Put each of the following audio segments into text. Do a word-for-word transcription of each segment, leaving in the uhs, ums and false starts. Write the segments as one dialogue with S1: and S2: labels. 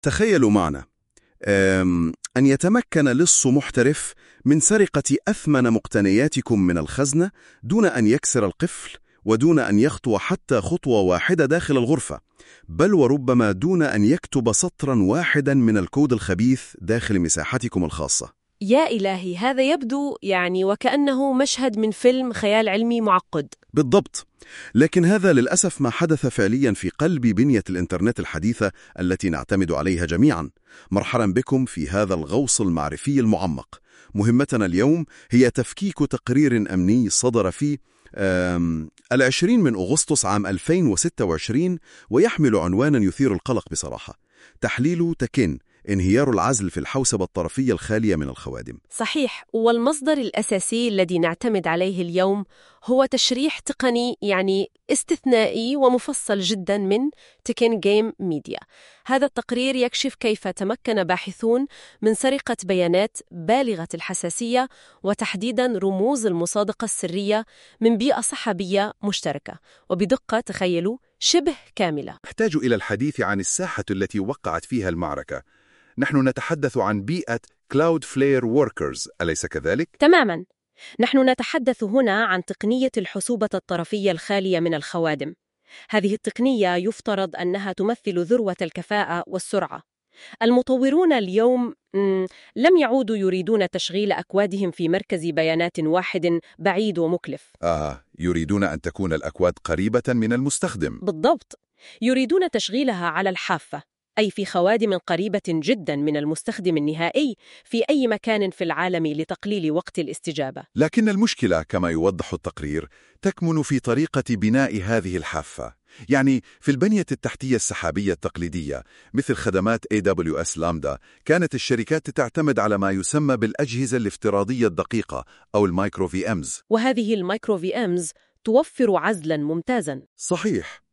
S1: تخيلوا معنا أم، أن يتمكن لص محترف من سرقة أثمن مقتنياتكم من الخزنة دون أن يكسر القفل ودون أن يخطو حتى خطوة واحدة داخل الغرفة، بل وربما دون أن يكتب سطرا واحدا من الكود الخبيث داخل مساحتكم الخاصة.
S2: يا إلهي، هذا يبدو يعني وكأنه مشهد من فيلم خيال علمي معقد.
S1: بالضبط، لكن هذا للأسف ما حدث فعليا في قلب بنية الإنترنت الحديثة التي نعتمد عليها جميعا. مرحبا بكم في هذا الغوص المعرفي المعمق. مهمتنا اليوم هي تفكيك تقرير أمني صدر في العشرين من أغسطس عام ألفين وستة وعشرين، ويحمل عنوانا يثير القلق بصراحة: تحليل تكين، انهيار العزل في الحوسبة الطرفية الخالية من الخوادم.
S2: صحيح، والمصدر الأساسي الذي نعتمد عليه اليوم هو تشريح تقني يعني استثنائي ومفصل جدا من تكين جيم ميديا. هذا التقرير يكشف كيف تمكن باحثون من سرقة بيانات بالغة الحساسية وتحديدا رموز المصادقة السرية من بيئة صحابية مشتركة، وبدقة تخيلوا شبه كاملة.
S3: نحتاج إلى الحديث عن الساحة التي وقعت فيها المعركة. نحن نتحدث عن بيئة Cloudflare Workers، أليس كذلك؟
S2: تماماً. نحن نتحدث هنا عن تقنية الحسوبة الطرفية الخالية من الخوادم. هذه التقنية يفترض أنها تمثل ذروة الكفاءة والسرعة. المطورون اليوم لم يعودوا يريدون تشغيل أكوادهم في مركز بيانات واحد بعيد ومكلف.
S3: آه، يريدون أن تكون الأكواد قريبة من المستخدم.
S2: بالضبط، يريدون تشغيلها على الحافة، أي في خوادم قريبة جدا من المستخدم النهائي في أي مكان في العالم لتقليل وقت الاستجابة.
S3: لكن المشكلة كما يوضح التقرير تكمن في طريقة بناء هذه الحافة، يعني في البنية التحتية السحابية التقليدية مثل خدمات إيه دبليو إس لامدا. كانت الشركات تعتمد على ما يسمى بالأجهزة الافتراضية الدقيقة أو المايكرو في أمز،
S2: وهذه المايكرو في أمز توفر عزلا ممتازا.
S3: صحيح.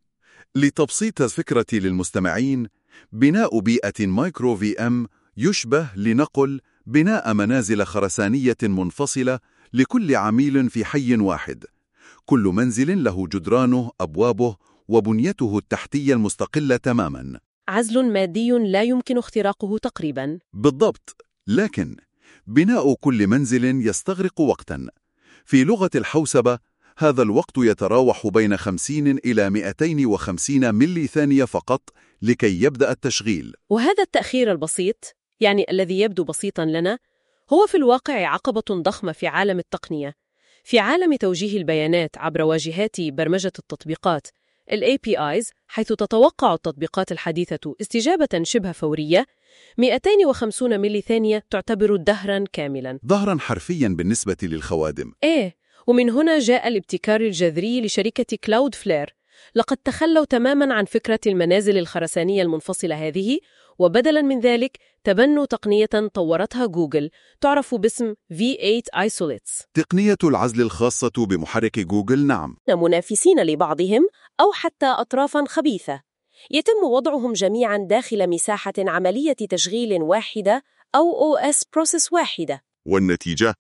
S3: لتبسيط الفكرة للمستمعين، بناء بيئة مايكرو في أم يشبه لنقل بناء منازل خرسانية منفصلة لكل عميل في حي واحد. كل منزل له جدرانه، أبوابه، وبنيته التحتية المستقلة تماماً.
S2: عزل مادي لا يمكن اختراقه تقريباً.
S3: بالضبط، لكن بناء كل منزل يستغرق وقتاً. في لغة الحوسبة هذا الوقت يتراوح بين خمسين إلى مئتين وخمسين ملي ثانية فقط لكي يبدأ التشغيل.
S2: وهذا التأخير البسيط، يعني الذي يبدو بسيطاً لنا، هو في الواقع عقبة ضخمة في عالم التقنية. في عالم توجيه البيانات عبر واجهات برمجة التطبيقات ال إيه بي آيز، حيث تتوقع التطبيقات الحديثة استجابة شبه فورية، مئتين وخمسين ملي ثانية تعتبر دهراً كاملاً.
S3: ظهراً حرفياً بالنسبة للخوادم.
S2: إيه، ومن هنا جاء الابتكار الجذري لشركة كلاود فلير. لقد تخلوا تماماً عن فكرة المنازل الخرسانية المنفصلة هذه، وبدلاً من ذلك تبنوا تقنية طورتها جوجل تعرف باسم في ثمانية Isolates.
S3: تقنية العزل الخاصة بمحرك جوجل، نعم.
S2: منافسين لبعضهم أو حتى أطرافاً خبيثة، يتم وضعهم جميعاً داخل مساحة عملية تشغيل واحدة أو أو إس Process واحدة.
S3: والنتيجة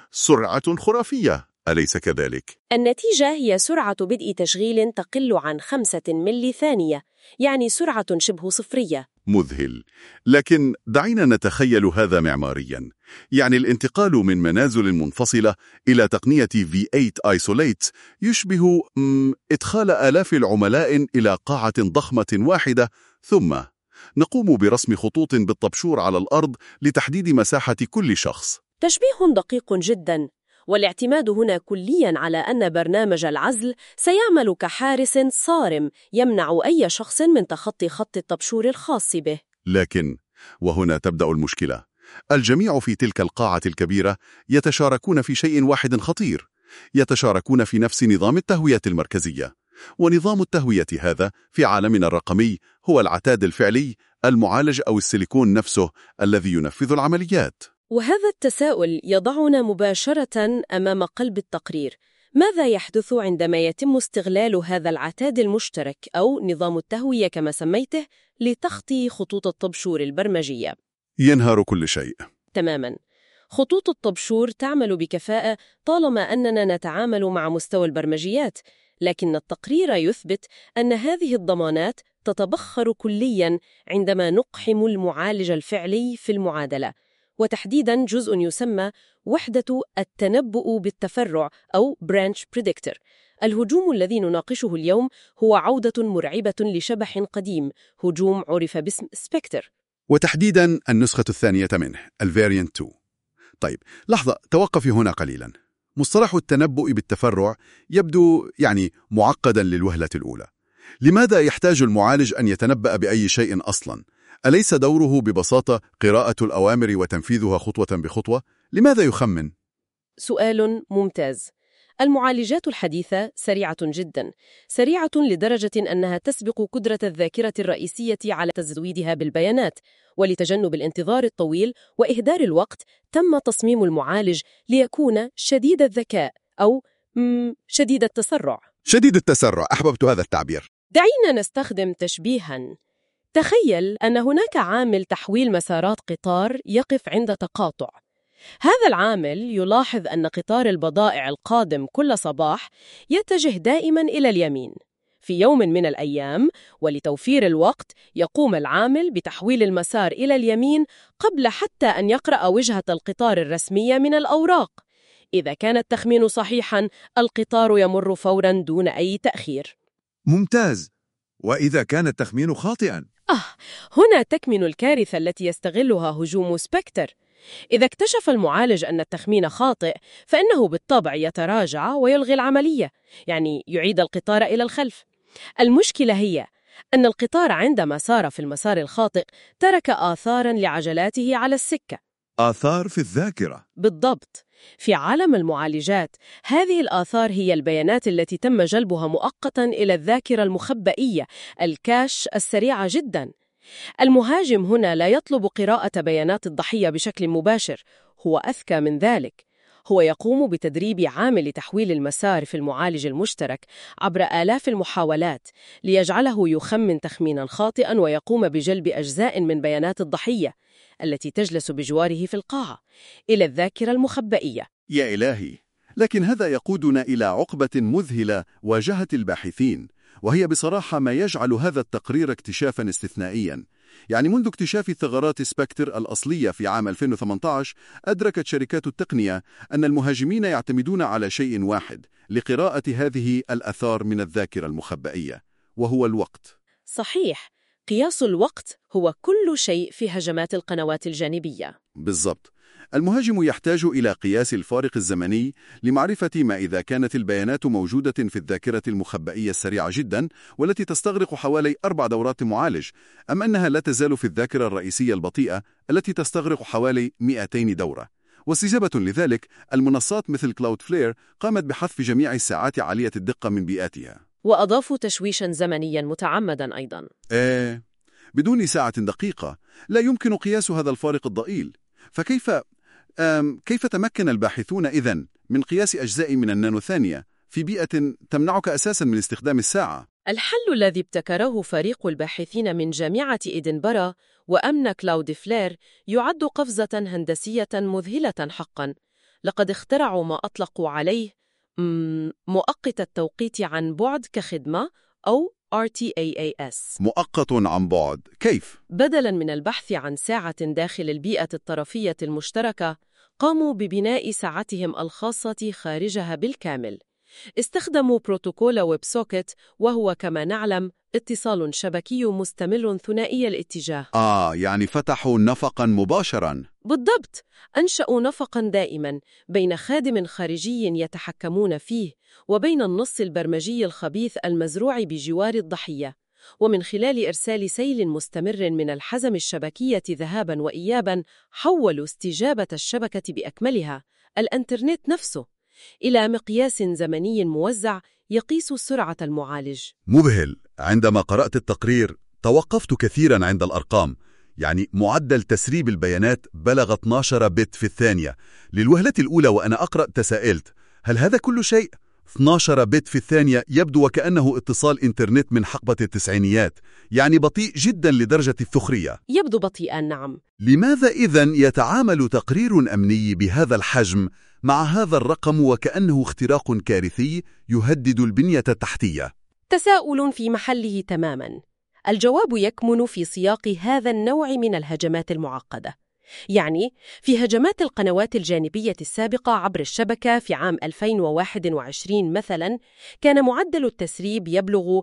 S3: سرعة خرافية، أليس كذلك؟
S2: النتيجة هي سرعة بدء تشغيل تقل عن خمسة ملي ثانية، يعني سرعة شبه صفرية.
S3: مذهل. لكن دعينا نتخيل هذا معمارياً، يعني الانتقال من منازل منفصلة إلى تقنية في ثمانية Isolate يشبه إدخال آلاف العملاء إلى قاعة ضخمة واحدة، ثم نقوم برسم خطوط بالطبشور على الأرض لتحديد مساحة كل شخص.
S2: تشبيه دقيق جداً، والاعتماد هنا كلياً على أن برنامج العزل سيعمل كحارس صارم يمنع أي شخص من تخطي خط الطبشور الخاص به.
S3: لكن وهنا تبدأ المشكلة. الجميع في تلك القاعة الكبيرة يتشاركون في شيء واحد خطير، يتشاركون في نفس نظام التهوية المركزية. ونظام التهوية هذا في عالمنا الرقمي هو العتاد الفعلي، المعالج أو السيليكون نفسه الذي ينفذ العمليات.
S2: وهذا التساؤل يضعنا مباشرة أمام قلب التقرير. ماذا يحدث عندما يتم استغلال هذا العتاد المشترك أو نظام التهوية كما سميته لتخطي خطوط الطبشور البرمجية؟
S3: ينهار كل شيء.
S2: تماماً. خطوط الطبشور تعمل بكفاءة طالما أننا نتعامل مع مستوى البرمجيات، لكن التقرير يثبت أن هذه الضمانات تتبخر كلياً عندما نقحم المعالج الفعلي في المعادلة، وتحديداً جزء يسمى وحدة التنبؤ بالتفرع أو Branch Predictor. الهجوم الذي نناقشه اليوم هو عودة مرعبة لشبح قديم، هجوم عرف باسم سبكتر،
S3: وتحديداً النسخة الثانية منه الفاريانت اثنين. طيب لحظة، توقفي هنا قليلاً. مصطلح التنبؤ بالتفرع يبدو يعني معقداً للوهلة الأولى. لماذا يحتاج المعالج أن يتنبأ بأي شيء أصلاً؟ أليس دوره ببساطة قراءة الأوامر وتنفيذها خطوة بخطوة؟ لماذا يخمن؟
S2: سؤال ممتاز. المعالجات الحديثة سريعة جدا، سريعة لدرجة أنها تسبق قدرة الذاكرة الرئيسية على تزويدها بالبيانات. ولتجنب الانتظار الطويل وإهدار الوقت، تم تصميم المعالج ليكون شديد الذكاء أو شديد التسرع.
S3: شديد التسرع، أحببت هذا التعبير.
S2: دعينا نستخدم تشبيهاً. تخيل أن هناك عامل تحويل مسارات قطار يقف عند تقاطع. هذا العامل يلاحظ أن قطار البضائع القادم كل صباح يتجه دائماً إلى اليمين. في يوم من الأيام، ولتوفير الوقت، يقوم العامل بتحويل المسار إلى اليمين قبل حتى أن يقرأ وجهة القطار الرسمية من الأوراق. إذا كان التخمين صحيحاً، القطار يمر فوراً دون أي تأخير.
S4: ممتاز. وإذا كان التخمين خاطئاً؟
S2: آه، هنا تكمن الكارثة التي يستغلها هجوم سبكتر. إذا اكتشف المعالج أن التخمين خاطئ، فإنه بالطبع يتراجع ويلغي العملية، يعني يعيد القطار إلى الخلف. المشكلة هي أن القطار عندما سار في المسار الخاطئ ترك آثاراً لعجلاته على السكة.
S4: آثار في الذاكرة.
S2: بالضبط. في عالم المعالجات، هذه الآثار هي البيانات التي تم جلبها مؤقتاً إلى الذاكرة المخبئية، الكاش السريعة جداً. المهاجم هنا لا يطلب قراءة بيانات الضحية بشكل مباشر، هو أذكى من ذلك. هو يقوم بتدريب عامل تحويل المسار في المعالج المشترك عبر آلاف المحاولات ليجعله يخمن تخميناً خاطئاً ويقوم بجلب أجزاء من بيانات الضحية التي تجلس بجواره في القاعة إلى الذاكرة المخبئية.
S3: يا إلهي، لكن هذا يقودنا إلى عقبة مذهلة واجهت الباحثين، وهي بصراحة ما يجعل هذا التقرير اكتشافاً استثنائياً. يعني منذ اكتشاف ثغرات سبكتر الأصلية في عام ألفين وثمانية عشر، أدركت شركات التقنية أن المهاجمين يعتمدون على شيء واحد لقراءة هذه الآثار من الذاكرة المخبئية، وهو الوقت.
S2: صحيح، قياس الوقت هو كل شيء في هجمات القنوات الجانبية.
S3: بالضبط. المهاجم يحتاج إلى قياس الفارق الزمني لمعرفة ما إذا كانت البيانات موجودة في الذاكرة المخبئية السريعة جدا والتي تستغرق حوالي أربع دورات معالج، أم أنها لا تزال في الذاكرة الرئيسية البطيئة التي تستغرق حوالي مئتين دورة. واستجابة لذلك، المنصات مثل كلاود فلير قامت بحذف جميع الساعات عالية الدقة من بيئاتها،
S2: وأضافوا تشويشاً زمنياً متعمداً أيضاً.
S3: إيه، بدون ساعة دقيقة لا يمكن قياس هذا الفارق الضئيل. فكيف كيف تمكن الباحثون إذن من قياس أجزاء من النانو ثانية في بيئة تمنعك أساساً من استخدام الساعة؟
S2: الحل الذي ابتكره فريق الباحثين من جامعة إدنبرا وأمن كلاود فلير يعد قفزة هندسية مذهلة حقاً. لقد اخترعوا ما أطلقوا عليه مؤقت التوقيت عن بعد كخدمة أو آر تي إيه إيه إس.
S3: مؤقت عن بعد، كيف؟
S2: بدلاً من البحث عن ساعة داخل البيئة الطرفية المشتركة، قاموا ببناء ساعتهم الخاصة خارجها بالكامل. استخدموا بروتوكول ويب سوكيت، وهو كما نعلم اتصال شبكي مستمر ثنائي الاتجاه.
S3: آه، يعني فتحوا نفقاً مباشراً.
S2: بالضبط، أنشأوا نفقاً دائماً بين خادم خارجي يتحكمون فيه وبين النص البرمجي الخبيث المزروع بجوار الضحية، ومن خلال إرسال سيل مستمر من الحزم الشبكية ذهاباً وإياباً حولوا استجابة الشبكة بأكملها، الإنترنت نفسه، إلى مقياس زمني موزع يقيس سرعة المعالج.
S3: مذهل. عندما قرأت التقرير توقفت كثيراً عند الأرقام. يعني معدل تسريب البيانات بلغ اثنا عشر بت في الثانية. للوهلة الأولى وأنا أقرأ تساءلت، هل هذا كل شيء؟ اثنا عشر بت في الثانية يبدو وكأنه اتصال إنترنت من حقبة التسعينيات، يعني بطيء جدا لدرجة السخرية.
S2: يبدو بطيئا، نعم.
S3: لماذا إذن يتعامل تقرير أمني بهذا الحجم مع هذا الرقم وكأنه اختراق كارثي يهدد البنية التحتية؟
S2: تساؤل في محله تماما. الجواب يكمن في سياق هذا النوع من الهجمات المعقدة. يعني في هجمات القنوات الجانبية السابقة عبر الشبكة في عام ألفين وواحد وعشرين مثلاً، كان معدل التسريب يبلغ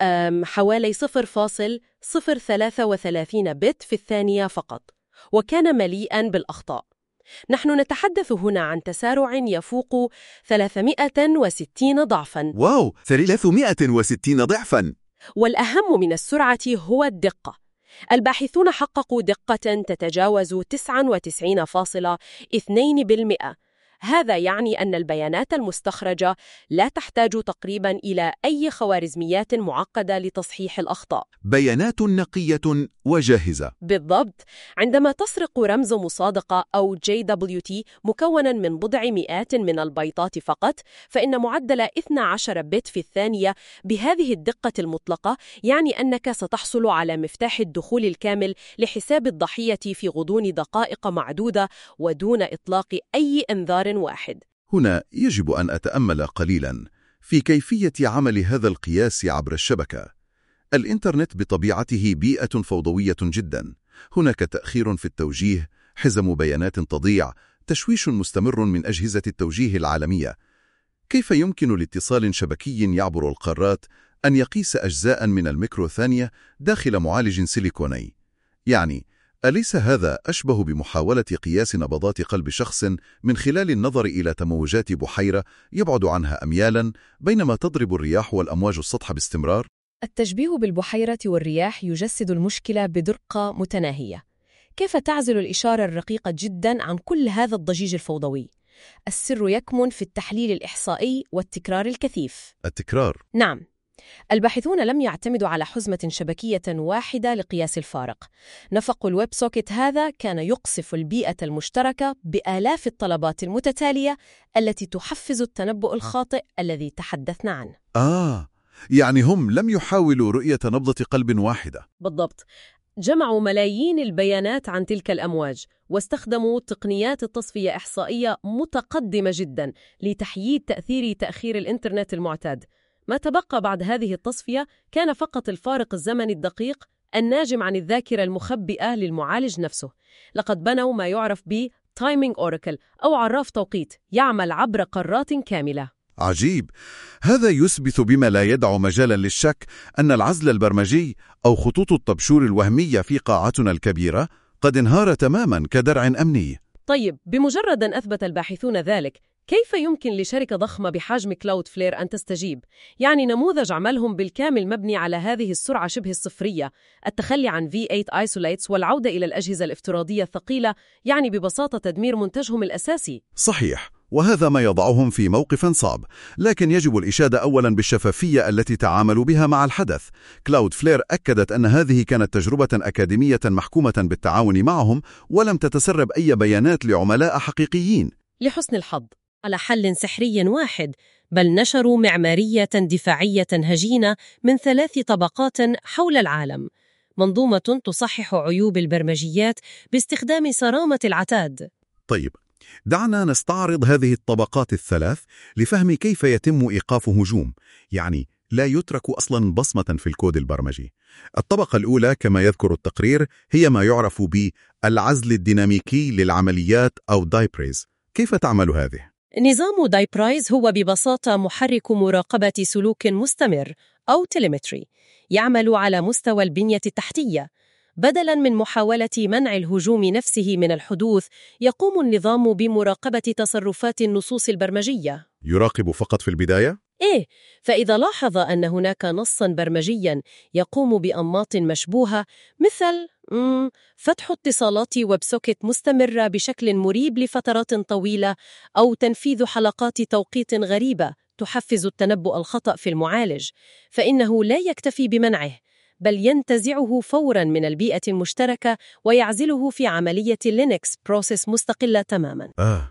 S2: حوالي صفر فاصلة صفر ثلاثة وثلاثين بت في الثانية فقط، وكان مليئاً بالأخطاء. نحن نتحدث هنا عن تسارع يفوق ثلاثمائة وستين ضعفاً.
S3: واو، ثلاثمائة وستين ضعفاً!
S2: والأهم من السرعة هو الدقة. الباحثون حققوا دقة تتجاوز تسعة وتسعين فاصلة اثنين بالمئة. هذا يعني أن البيانات المستخرجة لا تحتاج تقريباً إلى أي خوارزميات معقدة لتصحيح الأخطاء.
S3: بيانات نقية وجاهزة.
S2: بالضبط. عندما تسرق رمز مصادقة أو جي دبليو تي مكوناً من بضع مئات من البيضات فقط، فإن معدل اثني عشر بت في الثانية بهذه الدقة المطلقة يعني أنك ستحصل على مفتاح الدخول الكامل لحساب الضحية في غضون دقائق معدودة ودون إطلاق أي إنذار واحد.
S1: هنا يجب أن أتأمل قليلاً في كيفية عمل هذا القياس عبر الشبكة. الإنترنت بطبيعته بيئة فوضوية جداً. هناك تأخير في التوجيه، حزم بيانات تضيع، تشويش مستمر من أجهزة التوجيه العالمية. كيف يمكن لاتصال شبكي يعبر القارات أن يقيس أجزاء من الميكرو ثانية داخل معالج سيليكوني؟ يعني أليس هذا أشبه بمحاولة قياس نبضات قلب شخص من خلال النظر إلى تموجات بحيرة يبعد عنها أميالاً بينما تضرب الرياح والأمواج السطح باستمرار؟
S2: التشبيه بالبحيرة والرياح يجسد المشكلة بدقة متناهية. كيف تعزل الإشارة الرقيقة جداً عن كل هذا الضجيج الفوضوي؟ السر يكمن في التحليل الإحصائي والتكرار الكثيف.
S1: التكرار؟
S2: نعم. الباحثون لم يعتمدوا على حزمة شبكية واحدة لقياس الفارق. نفق الويب سوكيت هذا كان يقصف البيئة المشتركة بآلاف الطلبات المتتالية التي تحفز التنبؤ الخاطئ الذي تحدثنا عنه.
S1: آه، يعني هم لم يحاولوا رؤية نبضة قلب واحدة.
S2: بالضبط. جمعوا ملايين البيانات عن تلك الأمواج واستخدموا تقنيات التصفية إحصائية متقدمة جدا لتحييد تأثير تأخير الإنترنت المعتاد. ما تبقى بعد هذه التصفية كان فقط الفارق الزمني الدقيق الناجم عن الذاكرة المخبئة للمعالج نفسه. لقد بنوا ما يعرف ب Timing Oracle أو عراف توقيت يعمل عبر قارات كاملة.
S1: عجيب. هذا يثبت بما لا يدع مجالا للشك أن العزل البرمجي أو خطوط الطبشور الوهمية في قاعتنا الكبيرة قد انهار تماما كدرع أمني.
S2: طيب، بمجرد أن أثبت الباحثون ذلك، كيف يمكن لشركة ضخمة بحجم كلاود فلير أن تستجيب؟ يعني نموذج عملهم بالكامل مبني على هذه السرعة شبه الصفرية، التخلي عن في ثمانية Isolates والعودة إلى الأجهزة الافتراضية الثقيلة، يعني ببساطة تدمير منتجهم الأساسي.
S1: صحيح، وهذا ما يضعهم في موقف صعب، لكن يجب الإشادة أولاً بالشفافية التي تعاملوا بها مع الحدث. كلاود فلير أكدت أن هذه كانت تجربة أكاديمية محكومة بالتعاون معهم ولم تتسرب أي بيانات لعملاء حقيقيين.
S2: لحسن الحظ على حل سحري واحد، بل نشروا معمارية دفاعية هجينة من ثلاث طبقات حول العالم، منظومة تصحح عيوب البرمجيات باستخدام صرامة العتاد.
S1: طيب، دعنا نستعرض هذه الطبقات الثلاث لفهم كيف يتم إيقاف هجوم، يعني لا يترك أصلاً بصمة في الكود البرمجي. الطبقة الأولى كما يذكر التقرير هي ما يعرف بالعزل الديناميكي للعمليات أو دايبريز. كيف تعمل هذه؟
S2: نظام دايبرايز هو ببساطة محرك مراقبة سلوك مستمر أو تيليمتري يعمل على مستوى البنية التحتية. بدلاً من محاولة منع الهجوم نفسه من الحدوث، يقوم النظام بمراقبة تصرفات النصوص البرمجية.
S1: يراقب فقط في البداية؟
S2: إيه، فإذا لاحظ أن هناك نصاً برمجياً يقوم بأنماط مشبوهة مثل مم، فتح اتصالات ويب سوكيت مستمرة بشكل مريب لفترات طويلة أو تنفيذ حلقات توقيت غريبة تحفز التنبؤ الخطأ في المعالج، فإنه لا يكتفي بمنعه، بل ينتزعه فوراً من البيئة المشتركة ويعزله في عملية لينكس بروسيس مستقلة تماماً.
S1: آه،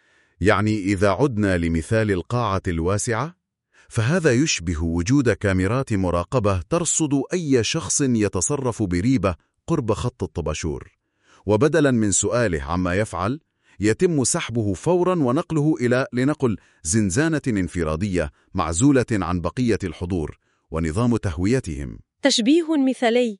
S1: يعني إذا عدنا لمثال القاعة الواسعة، فهذا يشبه وجود كاميرات مراقبة ترصد أي شخص يتصرف بريبة قرب خط الطباشور، وبدلاً من سؤاله عما يفعل، يتم سحبه فوراً ونقله إلى لنقل زنزانة انفرادية معزولة عن بقية الحضور ونظام تهويتهم.
S2: تشبيه مثالي.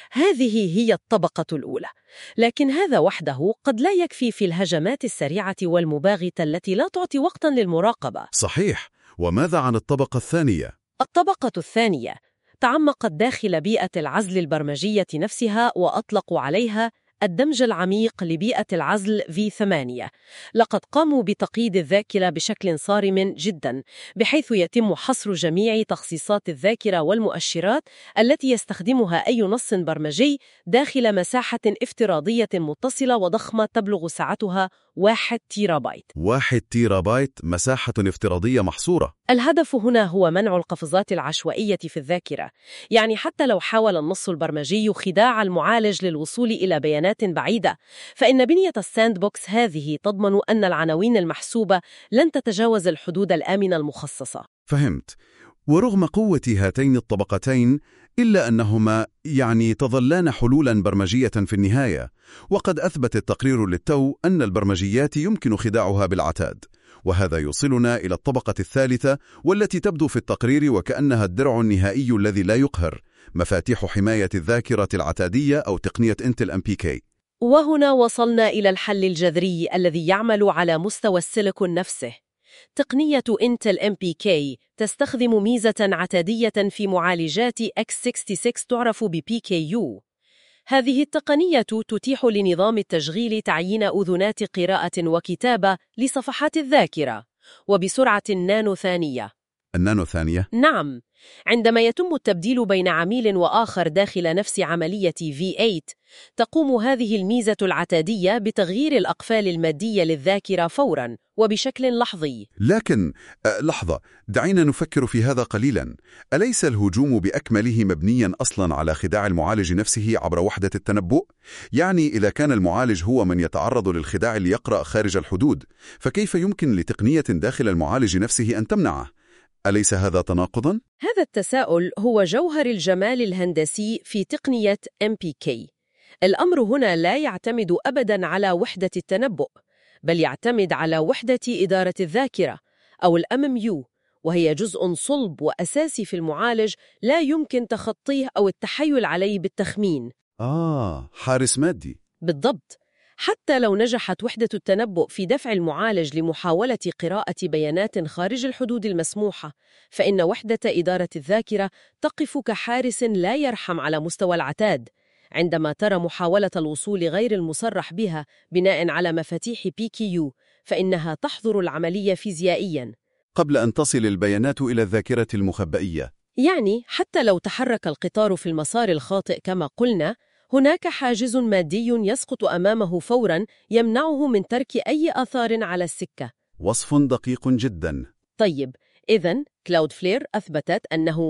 S2: هذه هي الطبقة الأولى، لكن هذا وحده قد لا يكفي في الهجمات السريعة والمباغتة التي لا تعطي وقتا للمراقبة.
S1: صحيح، وماذا عن الطبقة الثانية؟
S2: الطبقة الثانية تعمقت داخل بيئة العزل البرمجية نفسها، وأطلقوا عليها الدمج العميق لبيئة العزل في ثمانية. لقد قاموا بتقييد الذاكرة بشكل صارم جدا، بحيث يتم حصر جميع تخصيصات الذاكرة والمؤشرات التي يستخدمها أي نص برمجي داخل مساحة افتراضية متصلة وضخمة تبلغ سعتها واحد تيرابايت.
S1: واحد تيرابايت، مساحة افتراضية محصورة.
S2: الهدف هنا هو منع القفزات العشوائية في الذاكرة، يعني حتى لو حاول النص البرمجي خداع المعالج للوصول إلى بيانات بعيدة، فإن بنية الساند بوكس هذه تضمن أن العناوين المحسوبة لن تتجاوز الحدود الآمنة المخصصة.
S1: فهمت. ورغم قوة هاتين الطبقتين، إلا أنهما يعني تظلان حلولاً برمجية في النهاية، وقد أثبت التقرير للتو أن البرمجيات يمكن خداعها بالعتاد. وهذا يوصلنا إلى الطبقة الثالثة، والتي تبدو في التقرير وكأنها الدرع النهائي الذي لا يقهر، مفاتيح حماية الذاكرة العتادية أو تقنية انتل ام بي كي.
S2: وهنا وصلنا إلى الحل الجذري الذي يعمل على مستوى السيليكون نفسه. تقنية انتل ام بي كي تستخدم ميزة عتادية في معالجات إكس ستة وستين تعرف ب بي كي يو. هذه التقنية تتيح لنظام التشغيل تعيين أذنات قراءة وكتابة لصفحات الذاكرة وبسرعة نانو ثانية.
S1: النانو ثانية؟
S2: نعم، عندما يتم التبديل بين عميل وآخر داخل نفس عملية في ثمانية، تقوم هذه الميزة العتادية بتغيير الأقفال المادية للذاكرة فوراً وبشكل لحظي.
S1: لكن أه لحظة، دعينا نفكر في هذا قليلاً. أليس الهجوم بأكمله مبنياً أصلاً على خداع المعالج نفسه عبر وحدة التنبؤ؟ يعني إذا كان المعالج هو من يتعرض للخداع ليقرأ خارج الحدود، فكيف يمكن لتقنية داخل المعالج نفسه أن تمنعه؟ أليس هذا تناقضاً؟
S2: هذا التساؤل هو جوهر الجمال الهندسي في تقنية إم بي كي. الأمر هنا لا يعتمد أبداً على وحدة التنبؤ، بل يعتمد على وحدة إدارة الذاكرة أو ال إم إم يو، وهي جزء صلب وأساسي في المعالج لا يمكن تخطيه أو التحيل عليه بالتخمين.
S1: آه، حارس مادي.
S2: بالضبط. حتى لو نجحت وحدة التنبؤ في دفع المعالج لمحاولة قراءة بيانات خارج الحدود المسموحة، فإن وحدة إدارة الذاكرة تقف كحارس لا يرحم على مستوى العتاد. عندما ترى محاولة الوصول غير المصرح بها بناء على مفاتيح بي كي يو، فإنها تحظر العملية فيزيائياً
S1: قبل أن تصل البيانات إلى الذاكرة المخبئية.
S2: يعني حتى لو تحرك القطار في المسار الخاطئ كما قلنا، هناك حاجز مادي يسقط أمامه فوراً يمنعه من ترك أي آثار على السكة.
S1: وصف دقيق جداً.
S2: طيب، إذن كلاودفلير أثبتت أنه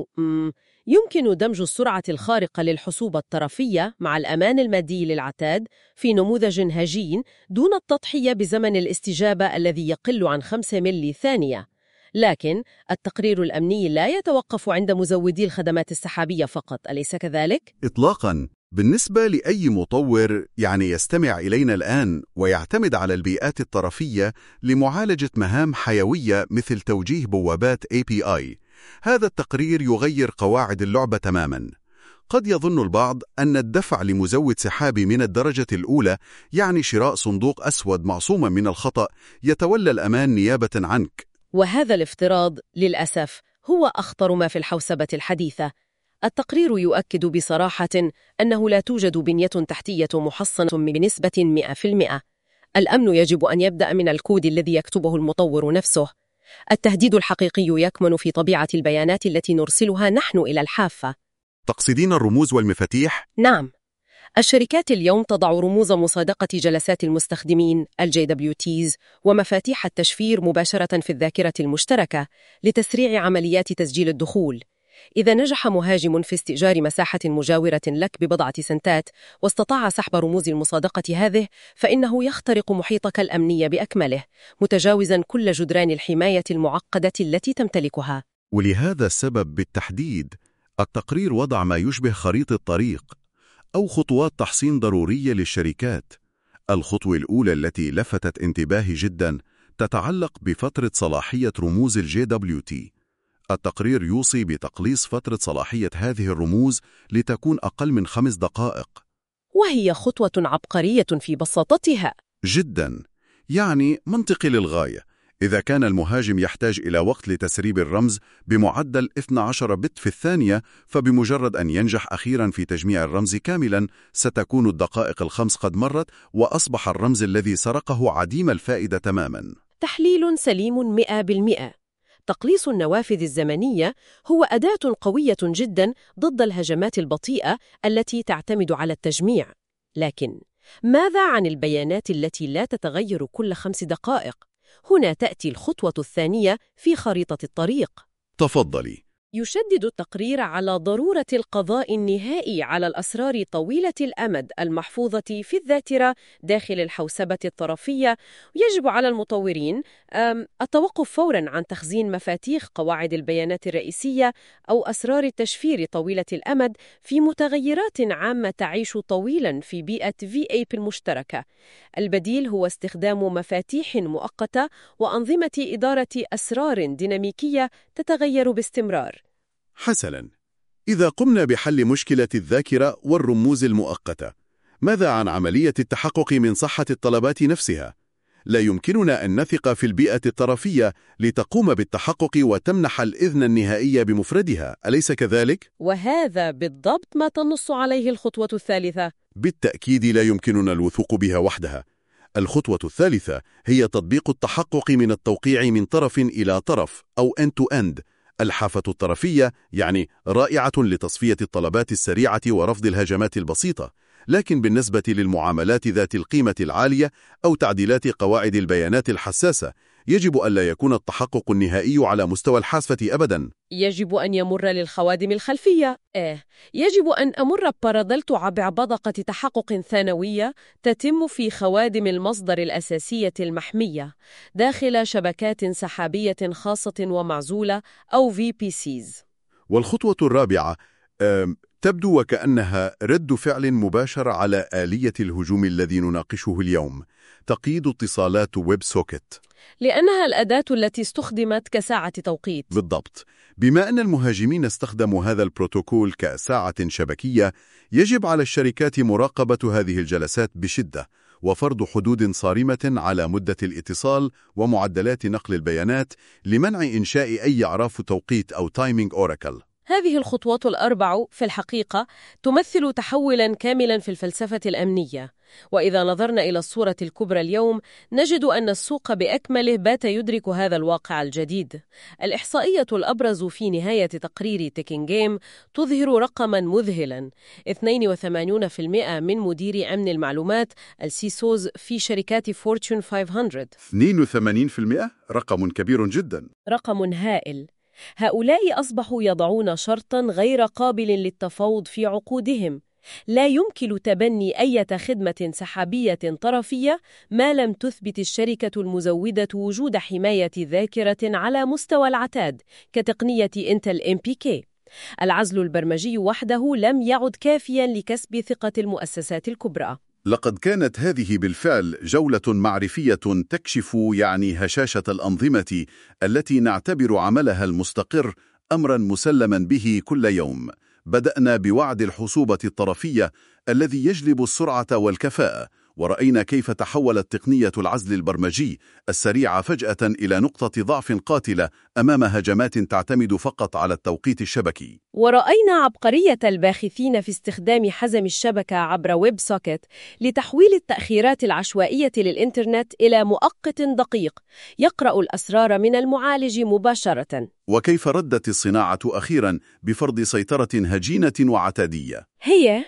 S2: يمكن دمج السرعة الخارقة للحسوب الطرفية مع الأمان المادي للعتاد في نموذج هجين دون التضحية بزمن الاستجابة الذي يقل عن خمسة ملي ثانية. لكن التقرير الأمني لا يتوقف عند مزودي الخدمات السحابية فقط، أليس كذلك؟
S1: إطلاقاً. بالنسبة لأي مطور يعني يستمع إلينا الآن ويعتمد على البيئات الطرفية لمعالجة مهام حيوية مثل توجيه بوابات إيه بي آي، هذا التقرير يغير قواعد اللعبة تماماً. قد يظن البعض أن الدفع لمزود سحابي من الدرجة الأولى يعني شراء صندوق أسود معصوما من الخطأ يتولى الأمان نيابة عنك.
S2: وهذا الافتراض للأسف هو أخطر ما في الحوسبة الحديثة. التقرير يؤكد بصراحة أنه لا توجد بنية تحتية محصنة بنسبة مئة بالمئة. الأمن يجب أن يبدأ من الكود الذي يكتبه المطور نفسه. التهديد الحقيقي يكمن في طبيعة البيانات التي نرسلها نحن إلى الحافة.
S1: تقصدين الرموز والمفاتيح؟
S2: نعم. الشركات اليوم تضع رموز مصادقة جلسات المستخدمين ال جي دبليو تيز ومفاتيح التشفير مباشرة في الذاكرة المشتركة لتسريع عمليات تسجيل الدخول. إذا نجح مهاجم في استئجار مساحة مجاورة لك ببضعة سنتات واستطاع سحب رموز المصادقة هذه، فإنه يخترق محيطك الأمني بأكمله، متجاوزاً كل جدران الحماية المعقدة التي تمتلكها.
S1: ولهذا السبب بالتحديد، التقرير وضع ما يشبه خريطة طريق أو خطوات تحصين ضرورية للشركات. الخطوة الأولى التي لفتت انتباهي جداً تتعلق بفترة صلاحية رموز ال جي دبليو تي. التقرير يوصي بتقليص فترة صلاحية هذه الرموز لتكون أقل من خمس دقائق.
S2: وهي خطوة عبقرية في بساطتها.
S1: جدا، يعني منطقي للغاية. إذا كان المهاجم يحتاج إلى وقت لتسريب الرمز بمعدل اثني عشر بت في الثانية، فبمجرد أن ينجح أخيرا في تجميع الرمز كاملا ستكون الدقائق الخمس قد مرت وأصبح الرمز الذي سرقه عديم الفائدة تماما.
S2: تحليل سليم مئة بالمئة. تقليص النوافذ الزمنية هو أداة قوية جدا ضد الهجمات البطيئة التي تعتمد على التجميع. لكن ماذا عن البيانات التي لا تتغير كل خمس دقائق؟ هنا تأتي الخطوة الثانية في خريطة الطريق.
S1: تفضلي.
S2: يشدد التقرير على ضرورة القضاء النهائي على الأسرار طويلة الأمد المحفوظة في الذاكرة داخل الحوسبة الطرفية. يجب على المطورين التوقف فوراً عن تخزين مفاتيح قواعد البيانات الرئيسية أو أسرار التشفير طويلة الأمد في متغيرات عامة تعيش طويلاً في بيئة في إيه بي المشتركة. البديل هو استخدام مفاتيح مؤقتة وأنظمة إدارة أسرار ديناميكية تتغير باستمرار.
S1: حسناً، إذا قمنا بحل مشكلة الذاكرة والرموز المؤقتة، ماذا عن عملية التحقق من صحة الطلبات نفسها؟ لا يمكننا أن نثق في البيئة الطرفية لتقوم بالتحقق وتمنح الإذن النهائي بمفردها، أليس كذلك؟
S2: وهذا بالضبط ما تنص عليه الخطوة الثالثة.
S1: بالتأكيد لا يمكننا الوثوق بها وحدها. الخطوة الثالثة هي تطبيق التحقق من التوقيع من طرف إلى طرف أو end-to-end. الحافة الطرفية يعني رائعة لتصفية الطلبات السريعة ورفض الهجمات البسيطة، لكن بالنسبة للمعاملات ذات القيمة العالية أو تعديلات قواعد البيانات الحساسة يجب ألا يكون التحقق النهائي على مستوى الحاسة أبداً.
S2: يجب أن يمر للخوادم الخلفية. آه. يجب أن أمر ببارادلت بعبدقة تحقق ثانوية تتم في خوادم المصدر الأساسية المحمية داخل شبكات سحابية خاصة ومعزولة أو في بي سيز.
S1: والخطوة الرابعة تبدو وكأنها رد فعل مباشر على آلية الهجوم الذي نناقشه اليوم، تقييد اتصالات ويب سوكت،
S2: لأنها الأداة التي استخدمت كساعة توقيت.
S1: بالضبط. بما أن المهاجمين استخدموا هذا البروتوكول كساعة شبكية، يجب على الشركات مراقبة هذه الجلسات بشدة وفرض حدود صارمة على مدة الاتصال ومعدلات نقل البيانات لمنع إنشاء أي أعراف توقيت أو تايمينج أوراكل.
S2: هذه الخطوات الأربع في الحقيقة تمثل تحولاً كاملاً في الفلسفة الأمنية. وإذا نظرنا إلى الصورة الكبرى اليوم نجد أن السوق بأكمله بات يدرك هذا الواقع الجديد. الإحصائية الأبرز في نهاية تقرير تيكن جيم تظهر رقماً مذهلاً: اثنين وثمانين بالمئة من مديري أمن المعلومات السيسوز في شركات فورتشون خمسمئة.
S3: اثنين وثمانين بالمئة رقم كبير جداً.
S2: رقم هائل. هؤلاء أصبحوا يضعون شرطاً غير قابل للتفاوض في عقودهم. لا يمكن تبني أي خدمة سحابية طرفية ما لم تثبت الشركة المزودة وجود حماية ذاكرة على مستوى العتاد كتقنية إنتل إم بي كي. العزل البرمجي وحده لم يعد كافياً لكسب ثقة المؤسسات الكبرى.
S3: لقد كانت هذه بالفعل جولة معرفية تكشف يعني هشاشة الأنظمة التي نعتبر عملها المستقر أمراً مسلماً به كل يوم. بدأنا بوعد الحصوبة الطرفية الذي يجلب السرعة والكفاءة، ورأينا كيف تحولت تقنية العزل البرمجي السريع فجأة إلى نقطة ضعف قاتلة أمام هجمات تعتمد فقط على التوقيت الشبكي.
S2: ورأينا عبقرية الباحثين في استخدام حزم الشبكة عبر ويب سوكت لتحويل التأخيرات العشوائية للإنترنت إلى مؤقت دقيق يقرأ الأسرار من المعالج مباشرة.
S3: وكيف ردت الصناعة أخيراً بفرض سيطرة هجينة وعتادية.
S2: هي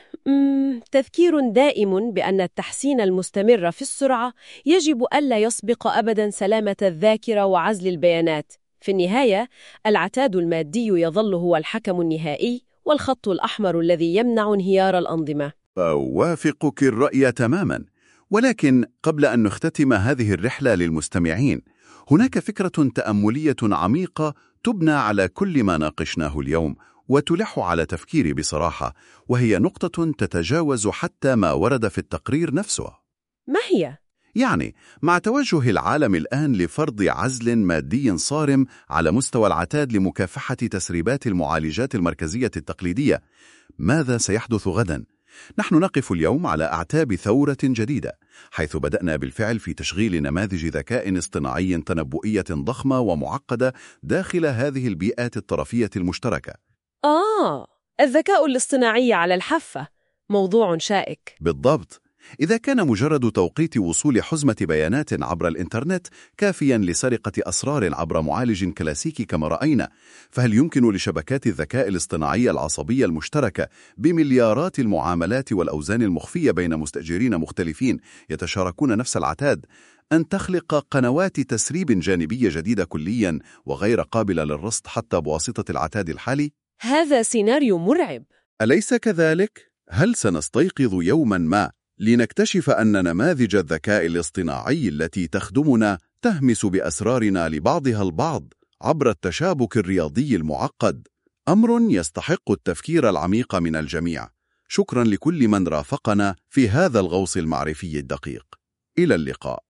S2: تذكير دائم بأن التحسين المستمر في السرعة يجب ألا يسبق أبداً سلامة الذاكرة وعزل البيانات. في النهاية العتاد المادي يظل هو الحكم النهائي والخط الأحمر الذي يمنع انهيار الأنظمة.
S3: أوافقك الرأي تماماً، ولكن قبل أن نختتم هذه الرحلة للمستمعين، هناك فكرة تأملية عميقة تبنى على كل ما ناقشناه اليوم وتلح على تفكيري بصراحة، وهي نقطة تتجاوز حتى ما ورد في التقرير نفسه.
S2: ما هي؟
S3: يعني مع توجه العالم الآن لفرض عزل مادي صارم على مستوى العتاد لمكافحة تسريبات المعالجات المركزية التقليدية، ماذا سيحدث غداً؟ نحن نقف اليوم على أعتاب ثورة جديدة، حيث بدأنا بالفعل في تشغيل نماذج ذكاء اصطناعي تنبؤية ضخمة ومعقدة داخل هذه البيئات الطرفية المشتركة.
S2: آه، الذكاء الاصطناعي على الحافة، موضوع شائك.
S3: بالضبط. إذا كان مجرد توقيت وصول حزمة بيانات عبر الإنترنت كافياً لسرقة أسرار عبر معالج كلاسيكي كما رأينا، فهل يمكن لشبكات الذكاء الاصطناعي العصبية المشتركة بمليارات المعاملات والأوزان المخفية بين مستأجرين مختلفين يتشاركون نفس العتاد أن تخلق قنوات تسريب جانبية جديدة كلياً وغير قابلة للرصد حتى بواسطة العتاد الحالي؟
S2: هذا سيناريو مرعب.
S3: أليس كذلك؟ هل سنستيقظ يوماً ما لنكتشف أن نماذج الذكاء الاصطناعي التي تخدمنا تهمس بأسرارنا لبعضها البعض عبر التشابك الرياضي المعقد؟ أمر يستحق التفكير العميق من الجميع. شكراً لكل من رافقنا في هذا الغوص المعرفي الدقيق. إلى اللقاء.